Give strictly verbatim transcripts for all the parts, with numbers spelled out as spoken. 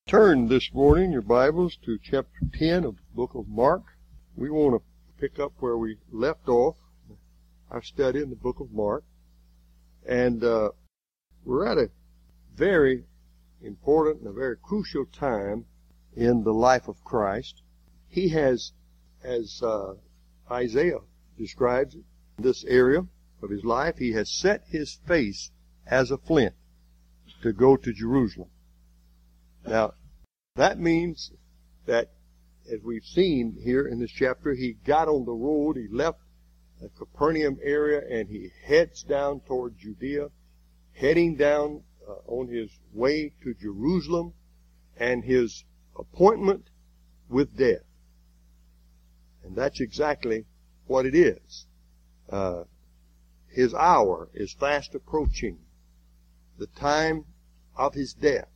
Turn this morning, your Bibles, to chapter ten of the book of Mark. We want to pick up where we left off our study in the book of Mark. And uh, we're at a very important and a very crucial time in the life of Christ. He has, as uh, Isaiah describes it, this area of his life, he has set his face as a flint to go to Jerusalem. Now, that means that, as we've seen here in this chapter, he got on the road, he left the Capernaum area, and he heads down toward Judea, heading down uh, on his way to Jerusalem and his appointment with death. And that's exactly what it is. Uh, his hour is fast approaching, the time of his death.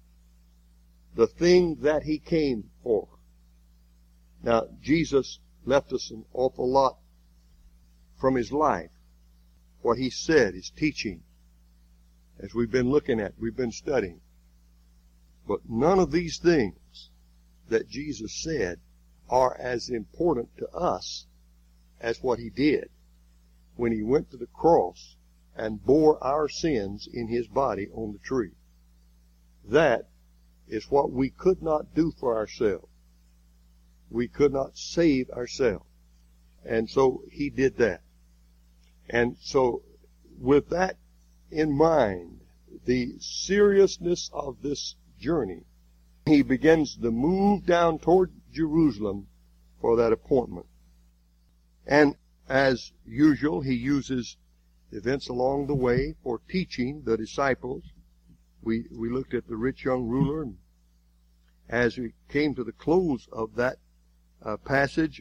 The thing that he came for. Now, Jesus left us an awful lot from his life. What he said, his teaching, as we've been looking at, we've been studying. But none of these things that Jesus said are as important to us as what he did when he went to the cross and bore our sins in his body on the tree. That is what we could not do for ourselves. We could not save ourselves. And so he did that. And so with that in mind, the seriousness of this journey, he begins to move down toward Jerusalem for that appointment. And as usual, he uses events along the way for teaching the disciples. We, we looked at the rich young ruler, and as we came to the close of that uh, passage,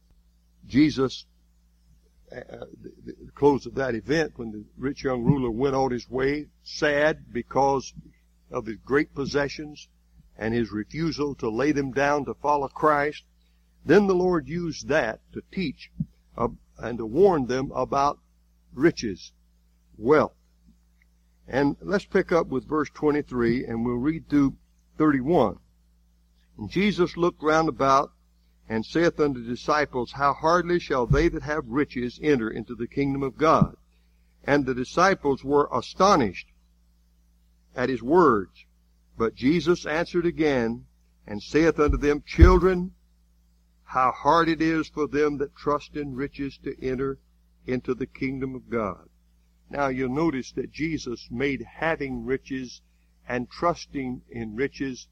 Jesus, uh, the, the close of that event, when the rich young ruler went on his way, sad because of his great possessions and his refusal to lay them down to follow Christ, then the Lord used that to teach uh, and to warn them about riches, wealth. And let's pick up with verse twenty-three, and we'll read through thirty-one. And Jesus looked round about, and saith unto the disciples, How hardly shall they that have riches enter into the kingdom of God? And the disciples were astonished at his words. But Jesus answered again, and saith unto them, Children, how hard it is for them that trust in riches to enter into the kingdom of God. Now you'll notice that Jesus made having riches and trusting in riches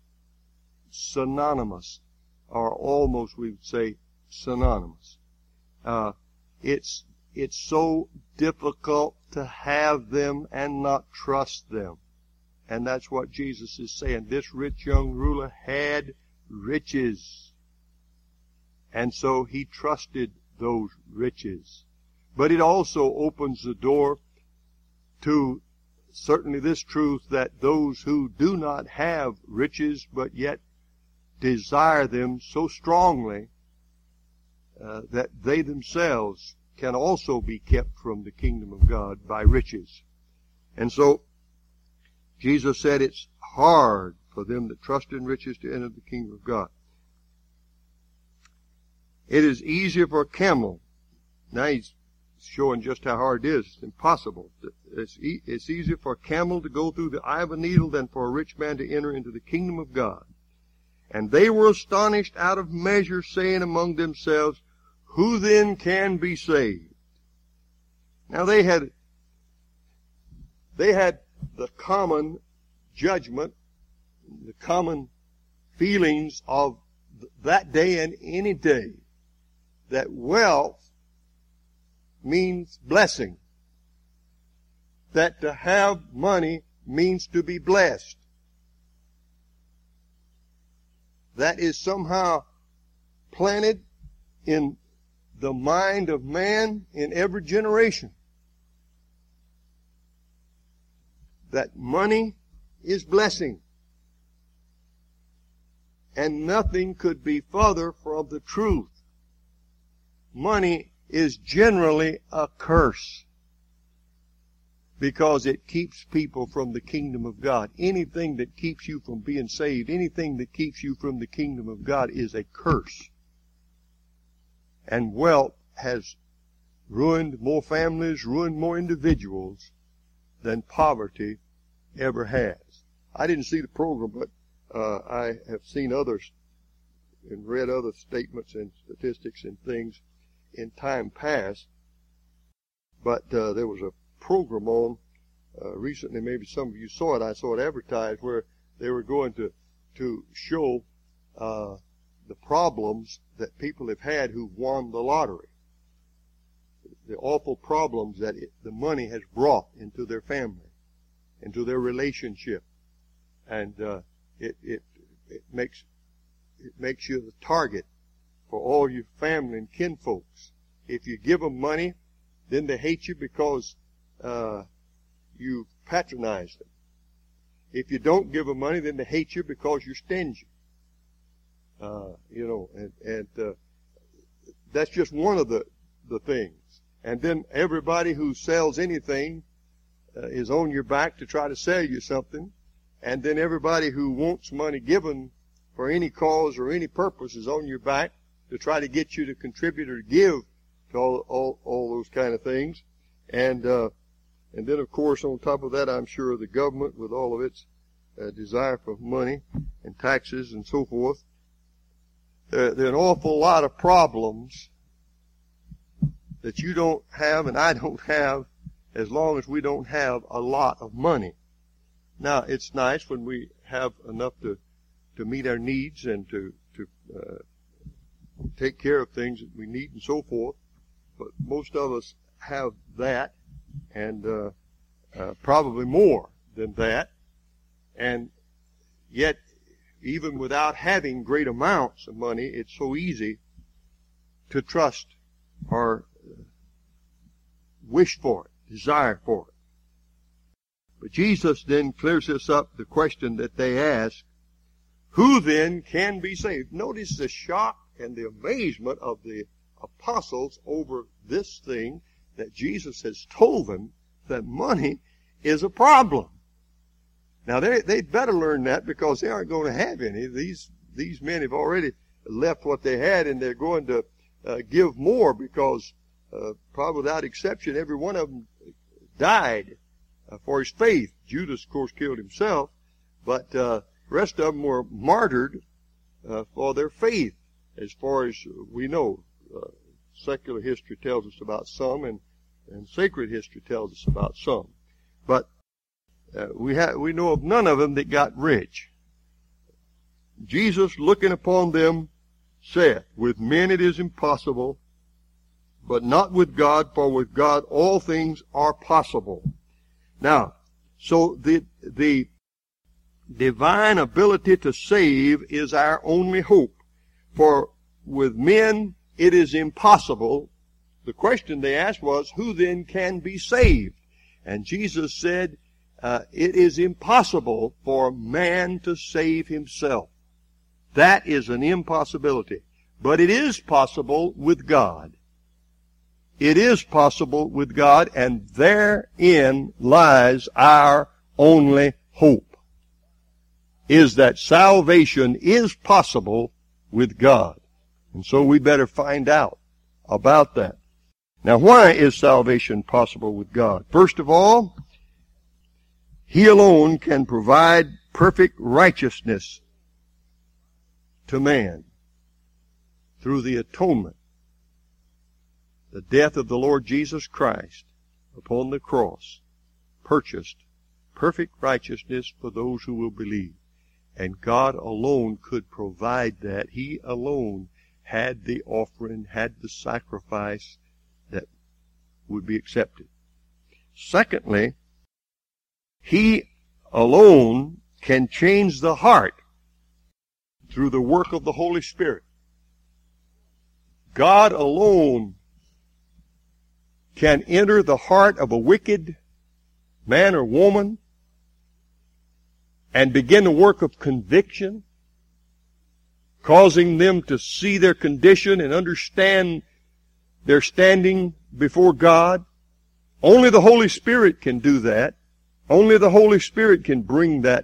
synonymous, or almost we would say synonymous. Uh, it's, it's so difficult to have them and not trust them. And that's what Jesus is saying. This rich young ruler had riches. And so he trusted those riches. But it also opens the door to certainly this truth that those who do not have riches but yet desire them so strongly uh, that they themselves can also be kept from the kingdom of God by riches. And so Jesus said it's hard for them that trust in riches to enter the kingdom of God. It is easier for a camel. Now he's showing just how hard it is. It's impossible. It's, e- it's easier for a camel to go through the eye of a needle than for a rich man to enter into the kingdom of God. And they were astonished out of measure, saying among themselves, Who then can be saved? Now they had, they had the common judgment, the common feelings of that day and any day, that wealth means blessing. That to have money means to be blessed. That is somehow planted in the mind of man in every generation. That money is blessing. And nothing could be further from the truth. Money is generally a curse. because it keeps people from the kingdom of God. Anything that keeps you from being saved, anything that keeps you from the kingdom of God is a curse. And wealth has ruined more families, ruined more individuals than poverty ever has. I didn't see the program, but uh, I have seen others and read other statements and statistics and things in time past. But uh, there was a program on uh, recently, maybe some of you saw it, I saw it advertised, where they were going to to show uh, the problems that people have had who won the lottery. The awful problems that it, the money has brought into their family, into their relationship. And uh, it, it, it makes it makes you the target for all your family and kinfolks. If you give them money, then they hate you because uh, you patronize them. If you don't give them money, then they hate you because you're stingy. Uh, you know, and, and uh, that's just one of the, the things. And then everybody who sells anything uh, is on your back to try to sell you something. And then everybody who wants money given for any cause or any purpose is on your back to try to get you to contribute or give to all, all, all those kind of things. And, uh, and then of course on top of that, I'm sure the government with all of its uh, desire for money and taxes and so forth. There, there are an awful lot of problems that you don't have and I don't have as long as we don't have a lot of money. Now, it's nice when we have enough to, to meet our needs and to, to uh, take care of things that we need and so forth. But most of us have that and uh, uh, probably more than that. And yet, even without having great amounts of money, it's so easy to trust or wish for it, desire for it. But Jesus then clears this up, the question that they ask, who then can be saved? Notice the shock and the amazement of the apostles over this thing that Jesus has told them, that money is a problem. Now, they, they'd better learn that because they aren't going to have any. These, these men have already left what they had and they're going to uh, give more because, uh, probably without exception, every one of them died uh, for his faith. Judas, of course, killed himself, but uh, the rest of them were martyred uh, for their faith, as far as we know. Uh, secular history tells us about some, and, and sacred history tells us about some. But Uh, we have, we know of none of them that got rich. Jesus, looking upon them, said, with men it is impossible, but not with God, for with God all things are possible. Now, so the, the divine ability to save is our only hope. For with men it is impossible. The question they asked was, who then can be saved? And Jesus said, Uh, it is impossible for man to save himself. That is an impossibility. But it is possible with God. It is possible with God, and therein lies our only hope, is that salvation is possible with God. And so we better find out about that. Now, why is salvation possible with God? First of all, He alone can provide perfect righteousness to man through the atonement, the death of the Lord Jesus Christ upon the cross, purchased perfect righteousness for those who will believe. And God alone could provide that. He alone had the offering, had the sacrifice that would be accepted. Secondly, He alone can change the heart through the work of the Holy Spirit. God alone can enter the heart of a wicked man or woman and begin a work of conviction, causing them to see their condition and understand their standing before God, Only the Holy Spirit can do that. Only the Holy Spirit can bring that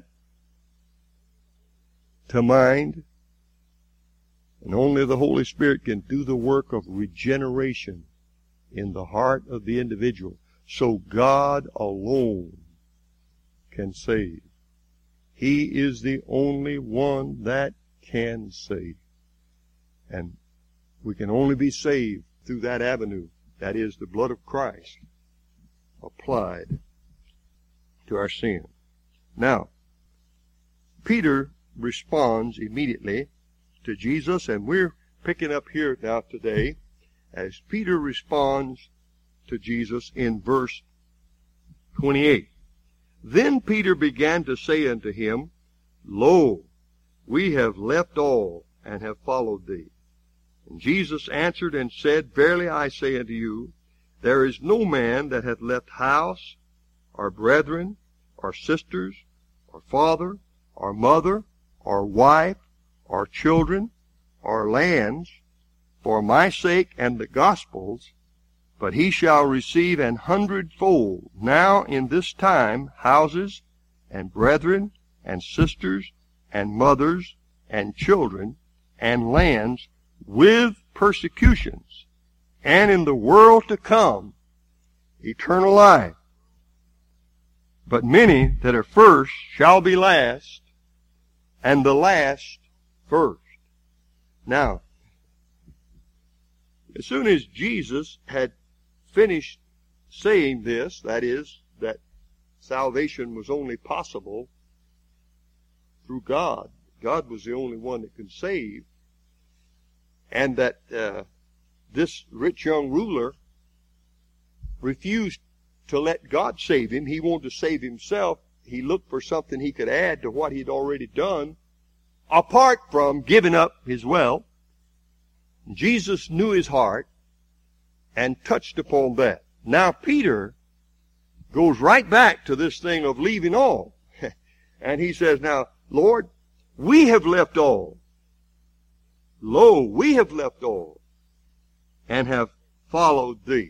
to mind. And only the Holy Spirit can do the work of regeneration in the heart of the individual. So God alone can save. He is the only one that can save. And we can only be saved through that avenue. That is the blood of Christ applied to our sin. Now, Peter responds immediately to Jesus, and we're picking up here now today as Peter responds to Jesus in verse twenty-eight. Then Peter began to say unto him, Lo, we have left all and have followed thee. And Jesus answered and said, Verily I say unto you, there is no man that hath left house, or brethren, or sisters, or father, or mother, or wife, or children, or lands, for my sake and the gospel's, but he shall receive an hundredfold now in this time houses, and brethren, and sisters, and mothers, and children, and lands, with persecutions, and in the world to come, eternal life. But many that are first shall be last, and the last first. Now, as soon as Jesus had finished saying this, that is, that salvation was only possible through God. God was the only one that could save. And that uh, this rich young ruler refused to let God save him. He wanted to save himself. He looked for something he could add to what he'd already done, apart from giving up his wealth. Jesus knew his heart and touched upon that. Now Peter goes right back to this thing of leaving all. And he says, Now, Lord, we have left all. Lo, we have left all and have followed thee.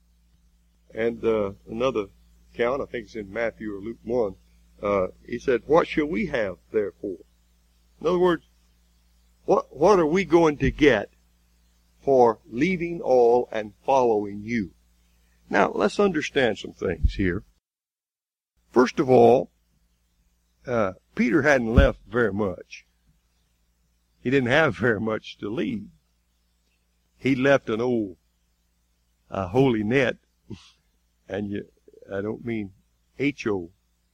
And uh, another account, I think it's in Matthew or Luke one, uh, he said, What shall we have therefore? In other words, what, what are we going to get for leaving all and following you? Now, let's understand some things here. First of all, uh, Peter hadn't left very much. He didn't have very much to leave. He left an old uh, holy net, and you, I don't mean H O.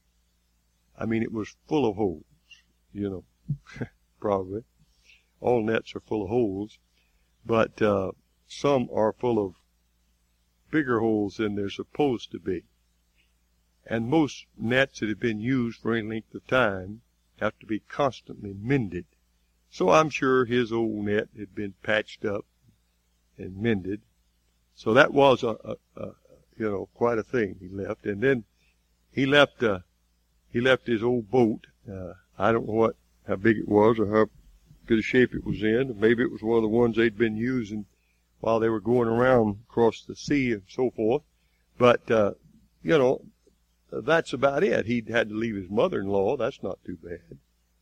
I mean it was full of holes, you know, probably. All nets are full of holes, but uh, some are full of bigger holes than they're supposed to be. And most nets that have been used for any length of time have to be constantly mended. So I'm sure his old net had been patched up and mended. So that was a, a, a you know, quite a thing he left. And then he left, uh, he left his old boat. Uh, I don't know what, how big it was or how good a shape it was in. Maybe it was one of the ones they'd been using while they were going around across the sea and so forth. But, uh, you know, that's about it. He'd had to leave his mother-in-law. That's not too bad.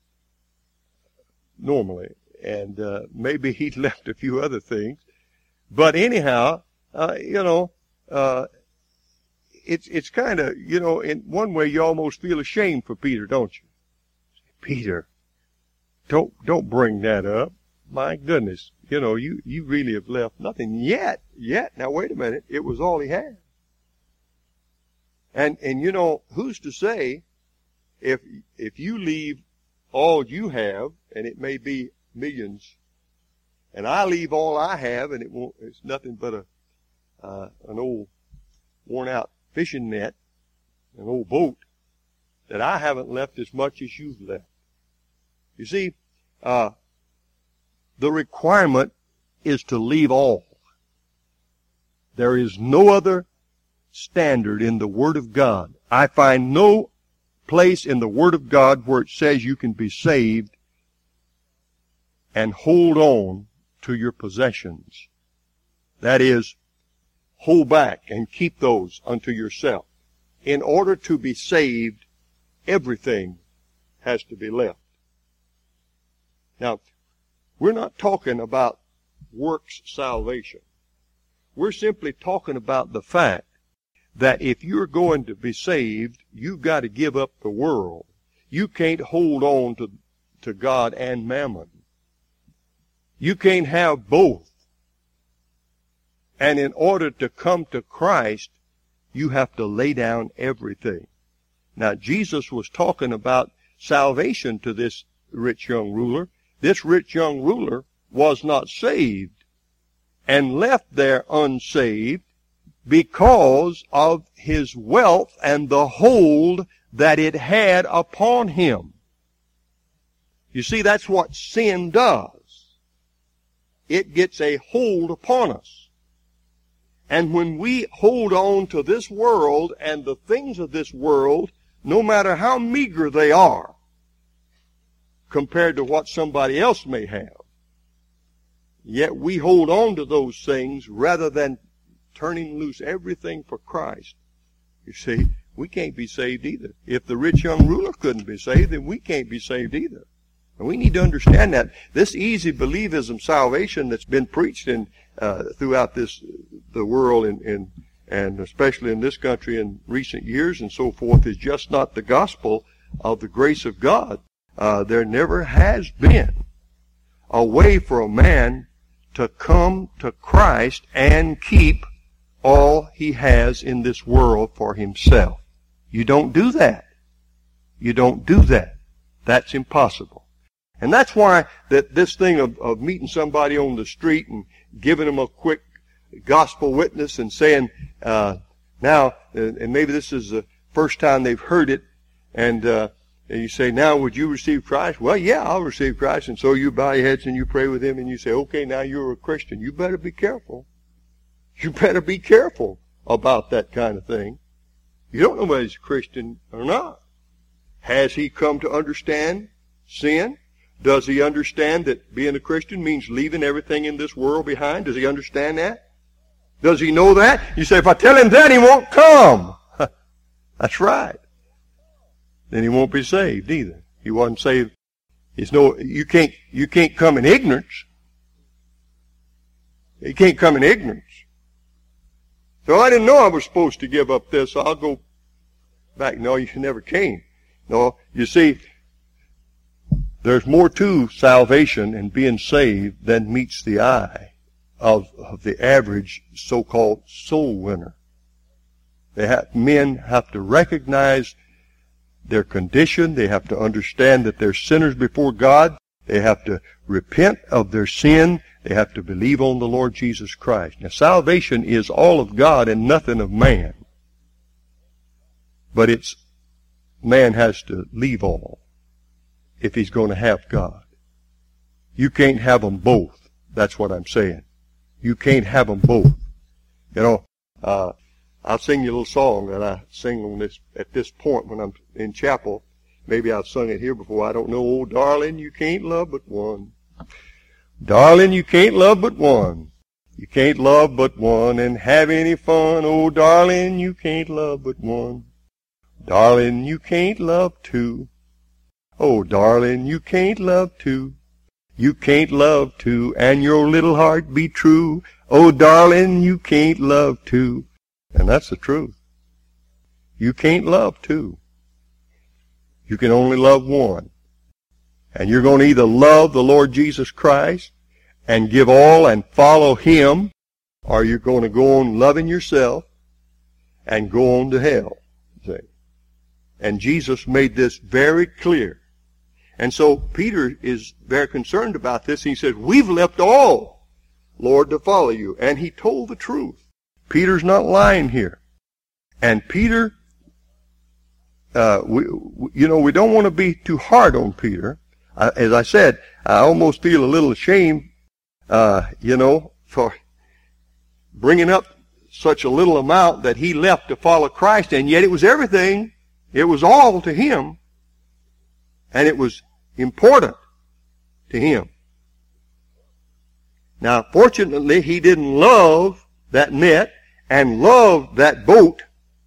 Normally. And, uh, maybe he'd left a few other things. But anyhow, uh, you know, uh, it's, it's kind of, you know, in one way you almost feel ashamed for Peter, don't you? Peter, don't, don't bring that up. My goodness. You know, you, you really have left nothing yet, yet. Now wait a minute. It was all he had. And, and you know, who's to say if, if you leave all you have, and it may be millions, and I leave all I have, and it won't, it's nothing but a, uh, an old worn out fishing net, an old boat, that I haven't left as much as you've left. You see, uh, the requirement is to leave all. There is no other standard in the Word of God. I find no place in the Word of God where it says you can be saved and hold on to your possessions. That is, hold back and keep those unto yourself. In order to be saved, everything has to be left. Now, we're not talking about works salvation. We're simply talking about the fact that if you're going to be saved, you've got to give up the world. You can't hold on to, to God and mammon. You can't have both. And in order to come to Christ, you have to lay down everything. Now, Jesus was talking about salvation to this rich young ruler. This rich young ruler was not saved and left there unsaved because of his wealth and the hold that it had upon him. You see, that's what sin does. It gets a hold upon us. And when we hold on to this world and the things of this world, no matter how meager they are, compared to what somebody else may have, yet we hold on to those things rather than turning loose everything for Christ. You see, we can't be saved either. If the rich young ruler couldn't be saved, then we can't be saved either. And we need to understand that. This easy believism salvation that's been preached in uh, throughout this the world and, and and especially in this country in recent years and so forth is just not the gospel of the grace of God. Uh, there never has been a way for a man to come to Christ and keep all he has in this world for himself. You don't do that. You don't do that. That's impossible. And that's why that this thing of, of meeting somebody on the street and giving them a quick gospel witness and saying, uh, now, and maybe this is the first time they've heard it, and, uh, and you say, now, would you receive Christ? Well, yeah, I'll receive Christ. And so you bow your heads and you pray with him and you say, okay, now you're a Christian. You better be careful. You better be careful about that kind of thing. You don't know whether he's a Christian or not. Has he come to understand sin? Does he understand that being a Christian means leaving everything in this world behind? Does he understand that? Does he know that? You say, if I tell him that, he won't come. That's right. Then he won't be saved either. He wasn't saved. It's no, you can't, you can't come in ignorance. You can't come in ignorance. So I didn't know I was supposed to give up this, so I'll go back. No, you never came. No, you see, there's more to salvation and being saved than meets the eye of, of the average so-called soul winner. They have, men have to recognize their condition. They have to understand that they're sinners before God. They have to repent of their sin. They have to believe on the Lord Jesus Christ. Now, salvation is all of God and nothing of man. But it's, man has to leave all if he's going to have God. You can't have them both. That's what I'm saying. You can't have them both. You know, uh, I'll sing you a little song that I sing on this, at this point when I'm in chapel. Maybe I've sung it here before. I don't know. Oh, darling, you can't love but one. Darling, you can't love but one. You can't love but one and have any fun. Oh, darling, you can't love but one. Darling, you can't love two. Oh, darling, you can't love two. You can't love two and your little heart be true. Oh, darling, you can't love two. And that's the truth. You can't love two. You can only love one. And you're going to either love the Lord Jesus Christ and give all and follow him, or you're going to go on loving yourself and go on to hell. See? And Jesus made this very clear. And so Peter is very concerned about this. He says, we've left all, Lord, to follow you. And he told the truth. Peter's not lying here. And Peter, uh, we, you know, we don't want to be too hard on Peter. I, as I said, I almost feel a little ashamed, uh, you know, for bringing up such a little amount that he left to follow Christ, and yet it was everything. It was all to him, and it was important to him. Now, fortunately, he didn't love that net and loved that boat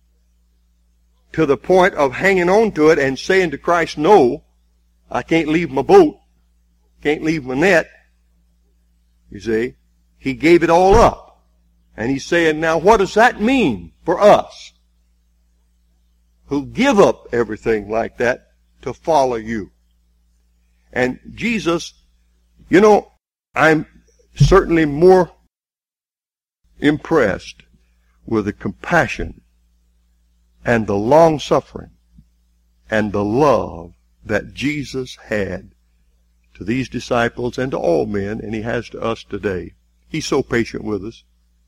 to the point of hanging on to it and saying to Christ, no, I can't leave my boat, can't leave my net, you see, he gave it all up. And he's saying, now what does that mean for us who give up everything like that to follow you? And Jesus, you know, I'm certainly more impressed with the compassion and the long-suffering and the love that Jesus had to these disciples and to all men, and he has to us today. He's so patient with us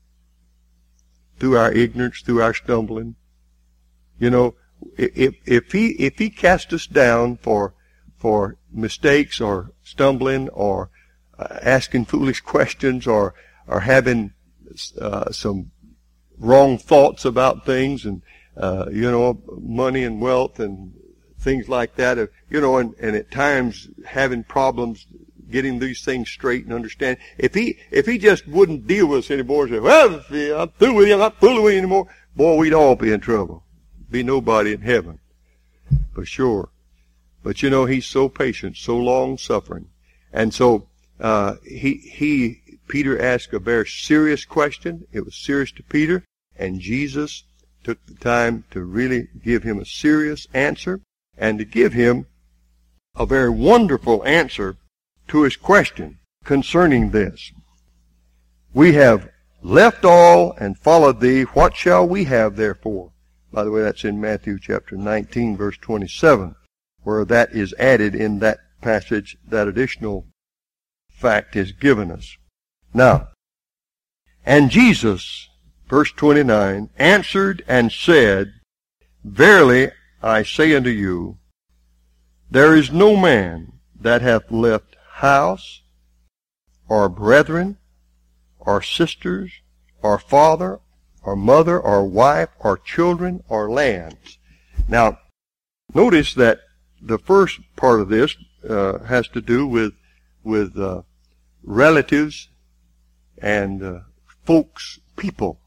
through our ignorance, through our stumbling. You know, if, if he if he cast us down for for mistakes or stumbling or uh, asking foolish questions or or having uh, some wrong thoughts about things and uh, you know, money and wealth and things like that, uh, you know, and, and at times having problems getting these things straight and understand. If he if he just wouldn't deal with us anymore and say, well, I'm through with you, I'm not fooling with you anymore, boy, we'd all be in trouble. Be nobody in heaven, for sure. But you know, he's so patient, so long-suffering. And so uh, he, he, Peter asked a very serious question. It was serious to Peter, and Jesus took the time to really give him a serious answer and to give him a very wonderful answer to his question concerning this. We have left all and followed thee. What shall we have therefore? By the way, that's in Matthew chapter nineteen, verse twenty-seven, where that is added in that passage. That additional fact is given us. Now, and Jesus, verse twenty-nine, answered and said, verily I say unto you, there is no man that hath left house, or brethren, or sisters, or father, or mother, or wife, or children, or lands. Now, notice that the first part of this uh, has to do with with uh, relatives and uh, folks, people.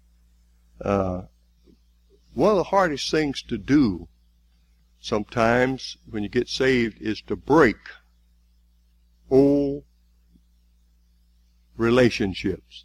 Uh, one of the hardest things to do sometimes when you get saved is to break old relationships.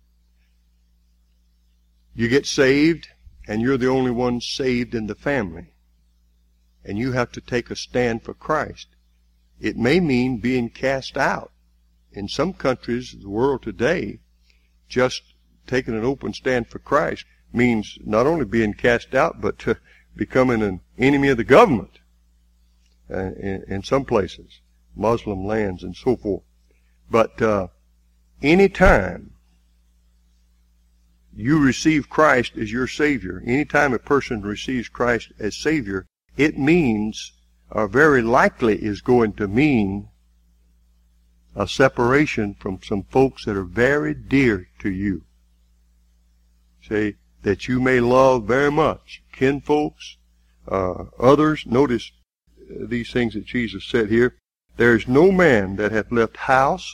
You get saved, and you're the only one saved in the family. And you have to take a stand for Christ. It may mean being cast out. In some countries of the world today, just taking an open stand for Christ means not only being cast out, but to becoming an enemy of the government uh, in, in some places, Muslim lands and so forth. But uh, any time you receive Christ as your Savior, any time a person receives Christ as Savior, it means, or very likely is going to mean, a separation from some folks that are very dear to you. Say, that you may love very much. Kinfolks, uh, others. Notice these things that Jesus said here. There is no man that hath left house.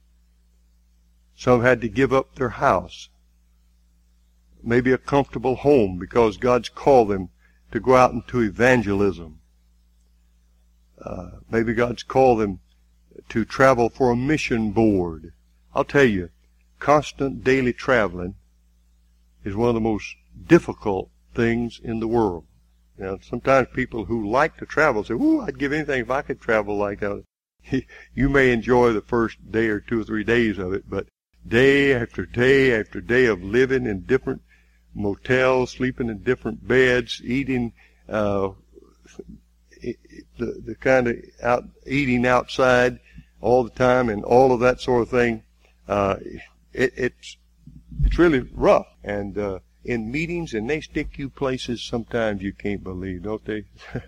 Some had to give up their house. Maybe a comfortable home because God's called them to go out into evangelism. Uh, maybe God's called them to travel for a mission board. I'll tell you, constant daily traveling is one of the most difficult things in the world. Now, sometimes people who like to travel say, ooh, I'd give anything if I could travel like that. You may enjoy the first day or two or three days of it, but day after day after day of living in different motels, sleeping in different beds, eating uh, the, the kind of out, eating outside all the time and all of that sort of thing, uh, it, it's it's really rough. And uh, in meetings, and they stick you places sometimes you can't believe, don't they?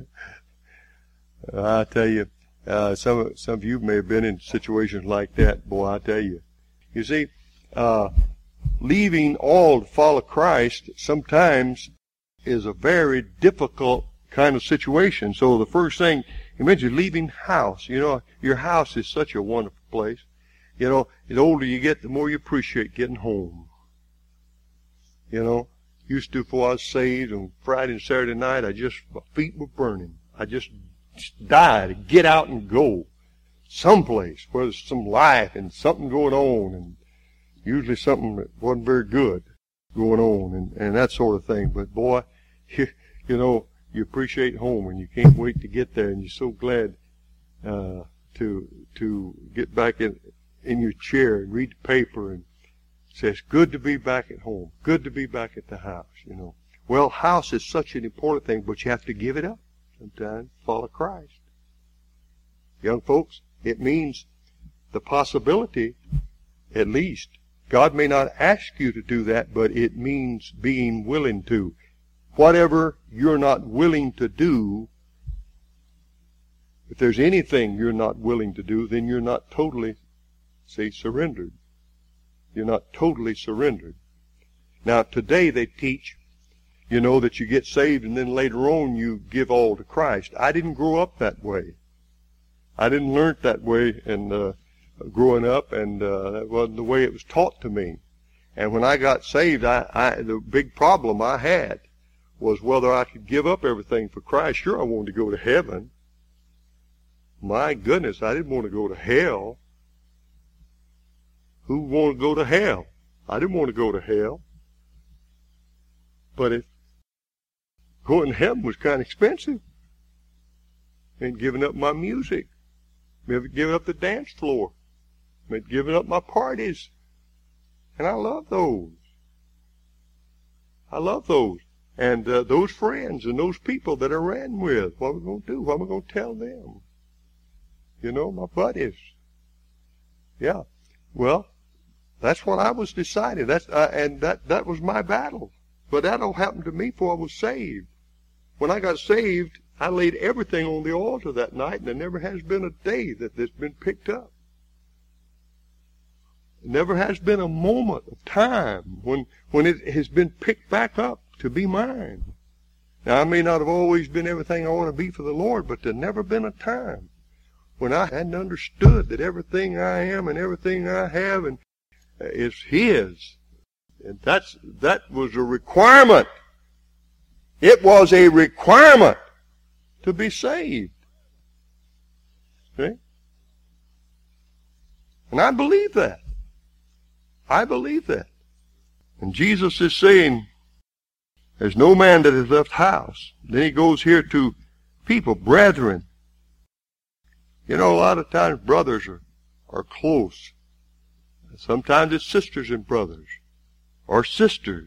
I tell you, uh, some some of you may have been in situations like that. Boy, I tell you. You see, uh, leaving all to follow Christ sometimes is a very difficult kind of situation. So the first thing he mentioned, leaving house. You know, your house is such a wonderful place. You know, the older you get, the more you appreciate getting home. You know, used to before I was saved on Friday and Saturday night, I just, my feet were burning. I just, just died to get out and go someplace where there's some life and something going on, and usually something that wasn't very good going on, and, and that sort of thing. But boy, you, you know, you appreciate home, and you can't wait to get there, and you're so glad uh, to to get back in in your chair and read the paper, and say it's good to be back at home, good to be back at the house. You know, well, house is such an important thing, but you have to give it up sometimes. Follow Christ, young folks. It means the possibility, at least. God may not ask you to do that, but it means being willing to. Whatever you're not willing to do, if there's anything you're not willing to do, then you're not totally, say, surrendered. You're not totally surrendered. Now, today they teach, you know, that you get saved and then later on you give all to Christ. I didn't grow up that way. I didn't learn it that way and uh, growing up, and uh, that wasn't the way it was taught to me. And when I got saved, I, I the big problem I had was whether I could give up everything for Christ. Sure, I wanted to go to heaven. My goodness, I didn't want to go to hell. Who wanted to go to hell? I didn't want to go to hell. But if going to heaven was kind of expensive, and giving up my music, maybe giving up the dance floor, maybe giving up my parties. And I love those. I love those. And uh, those friends and those people that I ran with, what am I going to do? What am I going to tell them? You know, my buddies. Yeah. Well, that's what I was deciding. That's uh, and that that was my battle. But that all happened to me before I was saved. When I got saved, I laid everything on the altar that night, and there never has been a day that that's been picked up. There never has been a moment of time when when it has been picked back up to be mine. Now, I may not have always been everything I want to be for the Lord, but there's never been a time when I hadn't understood that everything I am and everything I have and is His. And that's that was a requirement. It was a requirement to be saved. See? And I believe that. I believe that. And Jesus is saying, there's no man that has left house. Then he goes here to people, brethren. You know, a lot of times brothers are, are close. Sometimes it's sisters and brothers, or sisters,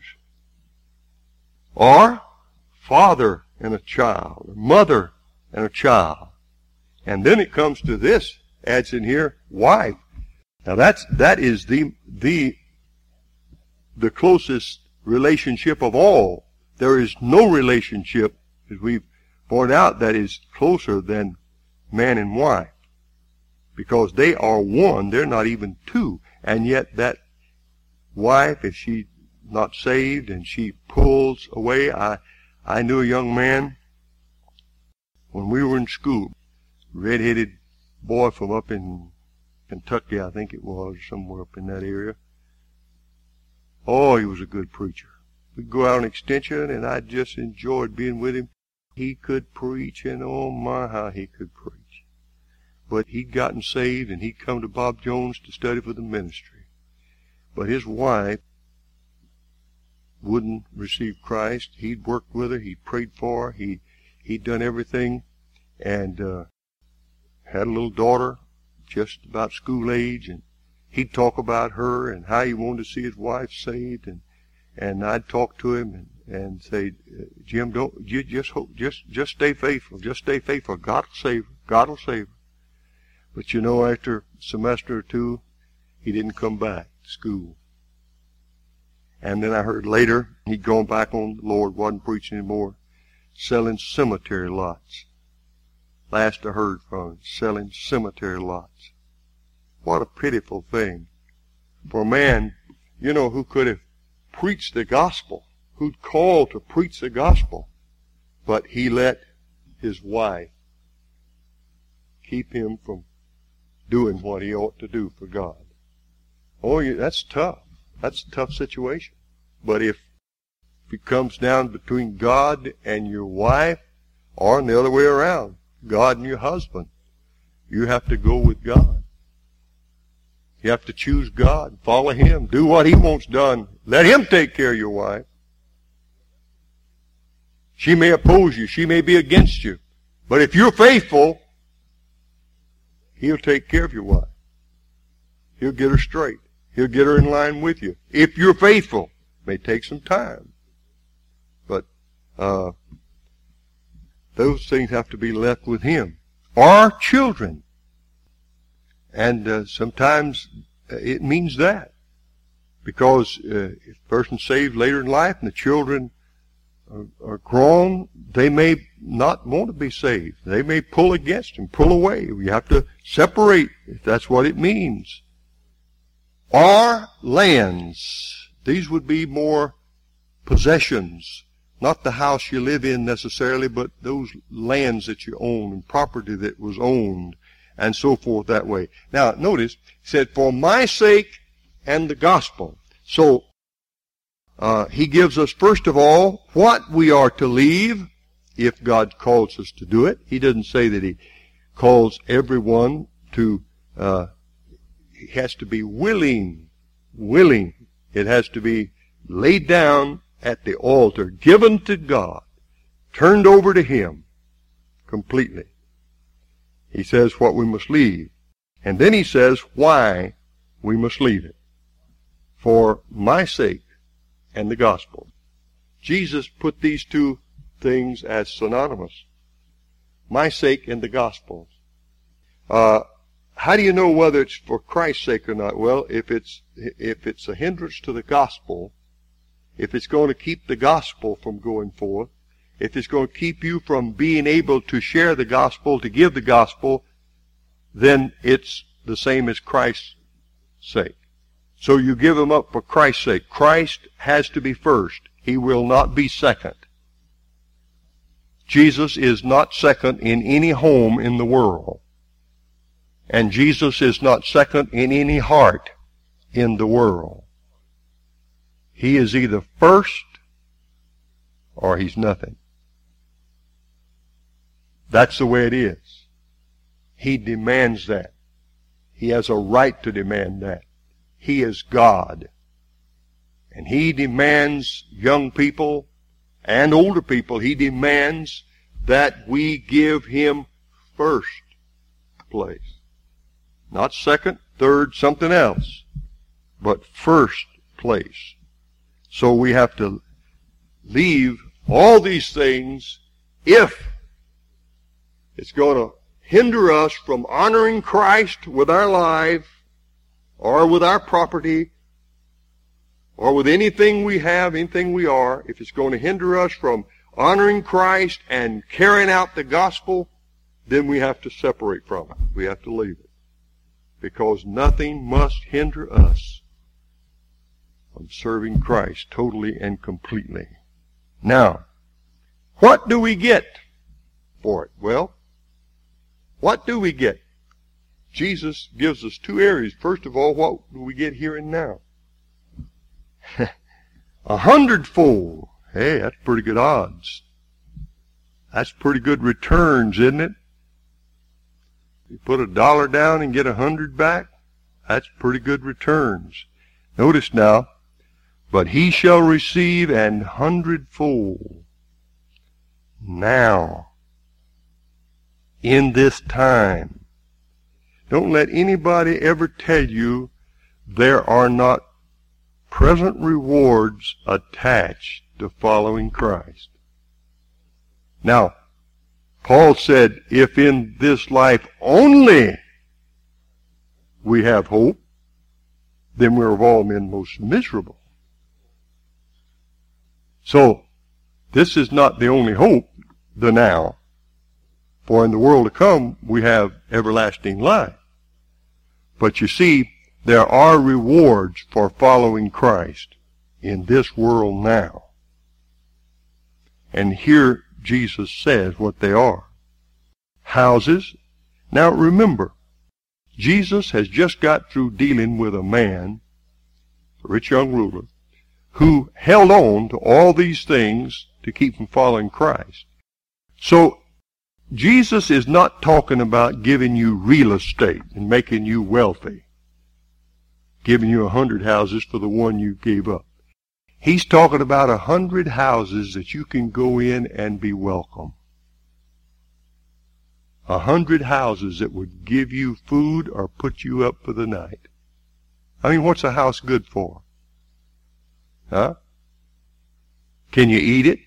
or father and a child, or mother and a child. And then it comes to this, adds in here, wife. Now that's, that is the, the, the closest relationship of all. There is no relationship, as we've pointed out, that is closer than man and wife. Because they are one, they're not even two. And yet that wife, if she's not saved and she pulls away, I, I knew a young man when we were in school, red-headed boy from up in Kentucky, I think it was, somewhere up in that area. Oh, he was a good preacher. We'd go out on extension, and I just enjoyed being with him. He could preach, and oh my, how he could preach. But he'd gotten saved, and he'd come to Bob Jones to study for the ministry. But his wife wouldn't receive Christ. He'd worked with her. He'd prayed for her. He, he'd done everything, and uh, had a little daughter just about school age, and he'd talk about her and how he wanted to see his wife saved, and and I'd talk to him and, and say, Jim, don't you just hope, just just stay faithful, just stay faithful. God will save her. God will save her. But you know, after a semester or two, he didn't come back to school. And then I heard later he'd gone back on the Lord, wasn't preaching anymore, selling cemetery lots. Last I heard from him, selling cemetery lots. What a pitiful thing for a man, you know, who could have preached the gospel, who'd called to preach the gospel, but he let his wife keep him from doing what he ought to do for God. Oh, that's tough. That's a tough situation. But if If it comes down between God and your wife, or the other way around, God and your husband, you have to go with God. You have to choose God, follow Him, do what He wants done. Let Him take care of your wife. She may oppose you, she may be against you, but if you're faithful, He'll take care of your wife. He'll get her straight. He'll get her in line with you. If you're faithful, it may take some time. But uh, those things have to be left with Him. Our children. And uh, sometimes it means that. Because uh, if a person's saved later in life and the children are, are grown, they may not want to be saved. They may pull against Him, pull away. We have to separate, if that's what it means. Our lands, these would be more possessions, not the house you live in necessarily, but those lands that you own and property that was owned and so forth that way. Now, notice, he said, for my sake and the gospel. So, uh, he gives us, first of all, what we are to leave if God calls us to do it. He doesn't say that He calls everyone to, uh, it has to be willing, willing. It has to be laid down at the altar, given to God, turned over to Him completely. He says what we must leave. And then he says why we must leave it. For my sake and the gospel. Jesus put these two things as synonymous. My sake and the gospel. Uh, how do you know whether it's for Christ's sake or not? Well, if it's, if it's a hindrance to the gospel, if it's going to keep the gospel from going forth, if it's going to keep you from being able to share the gospel, to give the gospel, then it's the same as Christ's sake. So you give them up for Christ's sake. Christ has to be first. He will not be second. Jesus is not second in any home in the world. And Jesus is not second in any heart in the world. He is either first or He's nothing. That's the way it is. He demands that. He has a right to demand that. He is God. And He demands young people and older people, He demands that we give Him first place. Not second, third, something else, but first place. So we have to leave all these things if it's going to hinder us from honoring Christ with our life or with our property or with anything we have, anything we are. If it's going to hinder us from honoring Christ and carrying out the gospel, then we have to separate from it. We have to leave it. Because nothing must hinder us from serving Christ totally and completely. Now, what do we get for it? Well, what do we get? Jesus gives us two areas. First of all, what do we get here and now? A hundredfold. Hey, that's pretty good odds. That's pretty good returns, isn't it? You put a dollar down and get a hundred back, that's pretty good returns. Notice now, but he shall receive an hundredfold now, in this time. Don't let anybody ever tell you there are not present rewards attached to following Christ. Now, Paul said, if in this life only we have hope, then we're of all men most miserable. So, this is not the only hope, the now. For in the world to come, we have everlasting life. But you see, there are rewards for following Christ in this world now. And here Jesus says what they are. Houses. Now remember, Jesus has just got through dealing with a man, a rich young ruler, who held on to all these things to keep from following Christ. So Jesus is not talking about giving you real estate and making you wealthy, giving you a hundred houses for the one you gave up. He's talking about a hundred houses that you can go in and be welcome. A hundred houses that would give you food or put you up for the night. I mean, what's a house good for? Huh? Can you eat it?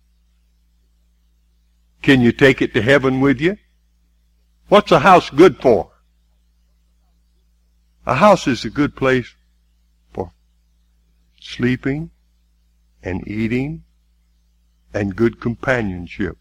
Can you take it to heaven with you? What's a house good for? A house is a good place for sleeping and eating and good companionship.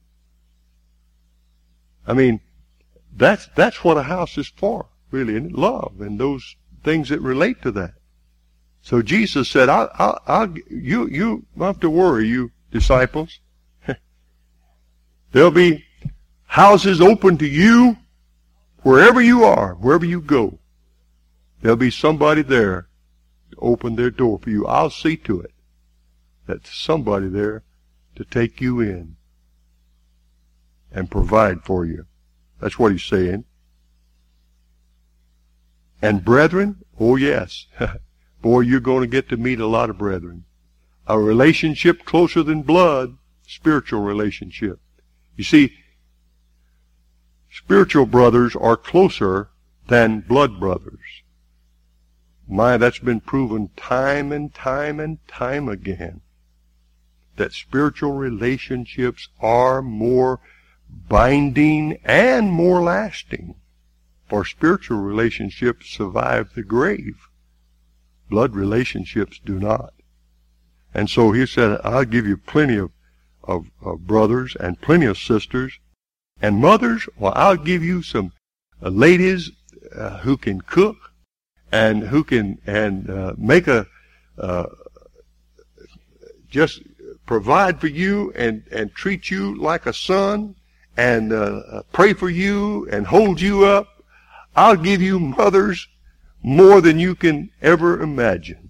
I mean, that's that's what a house is for, really, and love and those things that relate to that. So Jesus said, I'll, I'll, I'll, you, you don't have to worry, you disciples. There'll be houses open to you wherever you are, wherever you go. There'll be somebody there to open their door for you. I'll see to it that there's somebody there to take you in and provide for you. That's what he's saying. And brethren, oh yes, boy, you're going to get to meet a lot of brethren. A relationship closer than blood, spiritual relationship. You see, spiritual brothers are closer than blood brothers. My, that's been proven time and time and time again, that spiritual relationships are more binding and more lasting. For spiritual relationships survive the grave. Blood relationships do not. And so he said, I'll give you plenty of, of, of brothers and plenty of sisters. And mothers, well, I'll give you some uh, ladies uh, who can cook and who can and uh, make a, uh, just provide for you and, and treat you like a son and uh, pray for you and hold you up. I'll give you mothers more than you can ever imagine.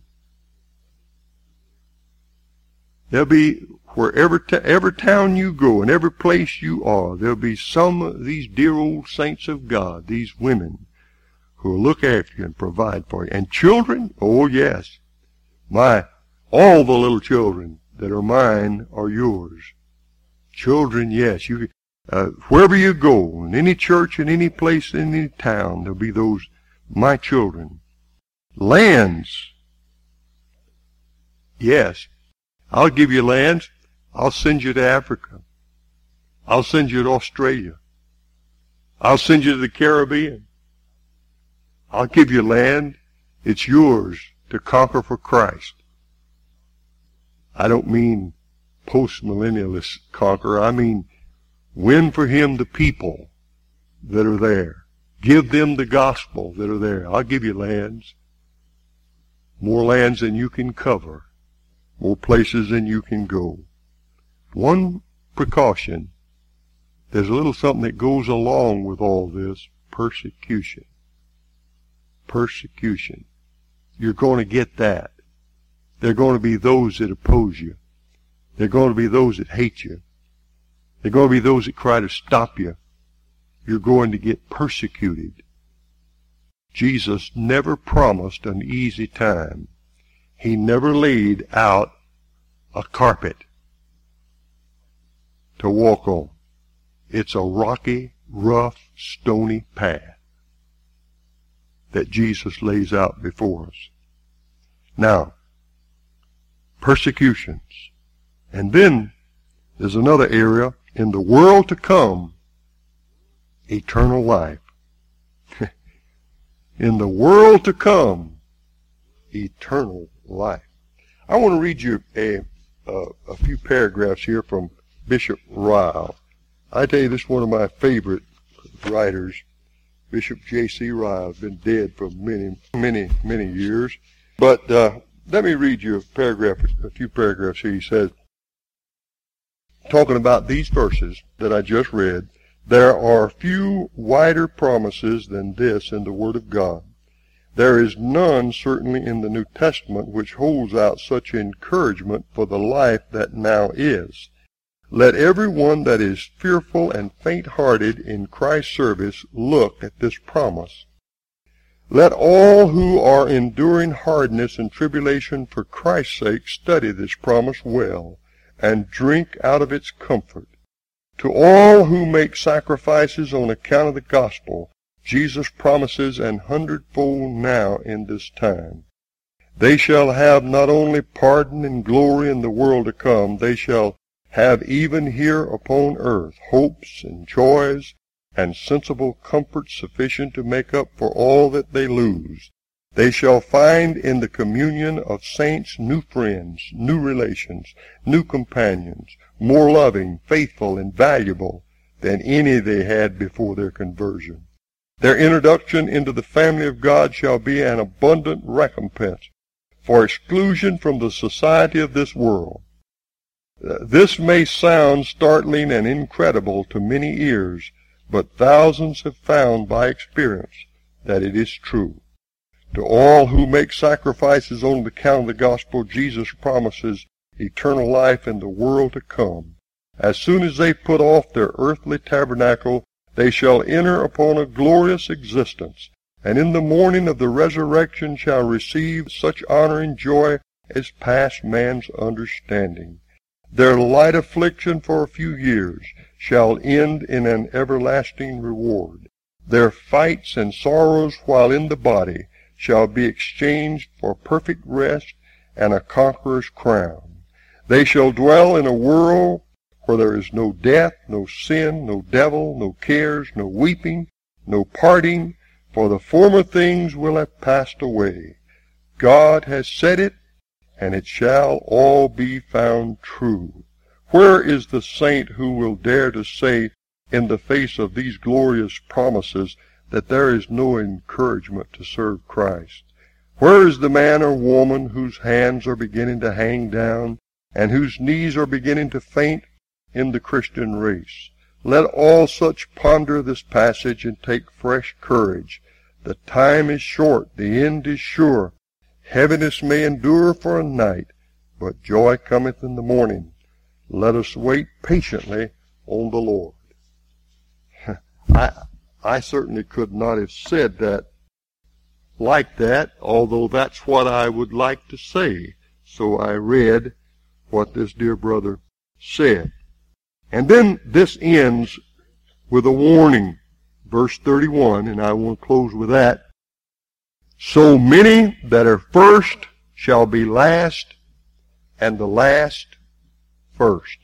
There'll be, wherever t- every town you go and every place you are, there'll be some of these dear old saints of God, these women, who will look after you and provide for you. And children, oh yes, my, all the little children that are mine are yours. Children, yes, you, uh, wherever you go, in any church, in any place, in any town, there'll be those, my children. Lands, yes, I'll give you lands. I'll send you to Africa. I'll send you to Australia. I'll send you to the Caribbean. I'll give you land. It's yours to conquer for Christ. I don't mean post-millennialist conquer. I mean win for him the people that are there. Give them the gospel that are there. I'll give you lands. More lands than you can cover. More places than you can go. One precaution, there's a little something that goes along with all this, persecution. Persecution. You're going to get that. There are going to be those that oppose you. There are going to be those that hate you. There are going to be those that try to stop you. You're going to get persecuted. Jesus never promised an easy time. He never laid out a carpet to walk on. It's a rocky, rough, stony path that Jesus lays out before us. Now, persecutions. And then there's another area in the world to come, eternal life. In the world to come, eternal life. I want to read you a, a, a few paragraphs here from Bishop Ryle. I tell you, this is one of my favorite writers. Bishop J C Ryle has been dead for many, many, many years. But uh, let me read you a paragraph, a few paragraphs here. He says, talking about these verses that I just read, there are few wider promises than this in the Word of God. There is none, certainly, in the New Testament which holds out such encouragement for the life that now is. Let every one that is fearful and faint-hearted in Christ's service look at this promise. Let all who are enduring hardness and tribulation for Christ's sake study this promise well, and drink out of its comfort. To all who make sacrifices on account of the gospel, Jesus promises an hundredfold now in this time. They shall have not only pardon and glory in the world to come, they shall have even here upon earth hopes and joys and sensible comforts sufficient to make up for all that they lose. They shall find in the communion of saints new friends, new relations, new companions, more loving, faithful, and valuable than any they had before their conversion. Their introduction into the family of God shall be an abundant recompense for exclusion from the society of this world. Uh, this may sound startling and incredible to many ears, but thousands have found by experience that it is true. To all who make sacrifices on account of the gospel, Jesus promises eternal life in the world to come. As soon as they put off their earthly tabernacle, they shall enter upon a glorious existence, and in the morning of the resurrection shall receive such honor and joy as pass man's understanding. Their light affliction for a few years shall end in an everlasting reward. Their fights and sorrows while in the body shall be exchanged for perfect rest and a conqueror's crown. They shall dwell in a world where there is no death, no sin, no devil, no cares, no weeping, no parting, for the former things will have passed away. God has said it, and it shall all be found true. Where is the saint who will dare to say in the face of these glorious promises that there is no encouragement to serve Christ? Where is the man or woman whose hands are beginning to hang down and whose knees are beginning to faint in the Christian race? Let all such ponder this passage and take fresh courage. The time is short, the end is sure. Heaviness may endure for a night, but joy cometh in the morning. Let us wait patiently on the Lord. I, I certainly could not have said that like that, although that's what I would like to say. So I read what this dear brother said. And then this ends with a warning, verse thirty-one, and I want to close with that. So many that are first shall be last, and the last first.